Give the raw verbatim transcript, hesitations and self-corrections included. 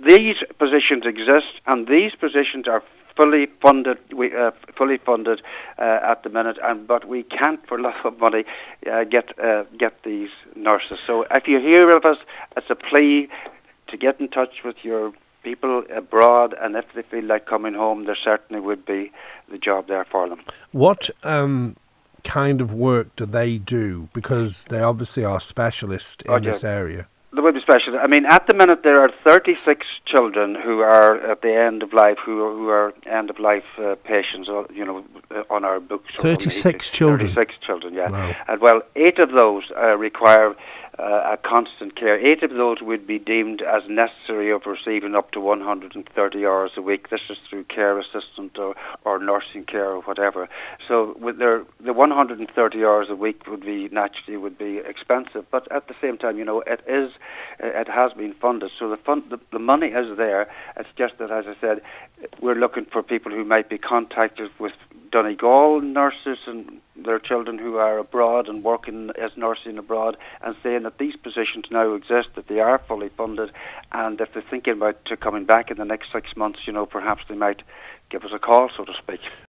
these positions exist, and these positions are fully funded. We uh, fully funded uh, at the minute, and but we can't, for love of money, uh, get uh, get these nurses. So if you hear of us, it's a plea to get in touch with your people abroad, and if they feel like coming home, there certainly would be the job there for them. What um, kind of work do they do? Because they obviously are specialists in Oh, yeah. this area. There will be special. I mean, at the minute there are thirty-six children who are at the end of life, who are, who are end of life uh, patients. uh, You know, uh, on our books. Thirty-six children. Thirty-six children. Yeah. Wow. And well, eight of those uh, require uh, a constant care. Eight of those would be deemed as necessary of receiving up to one hundred thirty hours a week. This is through care assistant or, or nursing care or whatever. So with their the one hundred thirty hours a week would be naturally would be expensive, but at the same time, you know, it is. It has been funded, so the, fund, the the money is there. It's just that, as I said, we're looking for people who might be contacted with Donegal nurses and their children who are abroad and working as nursing abroad, and saying that these positions now exist, that they are fully funded, and if they're thinking about to coming back in the next six months, you know, perhaps they might give us a call, so to speak.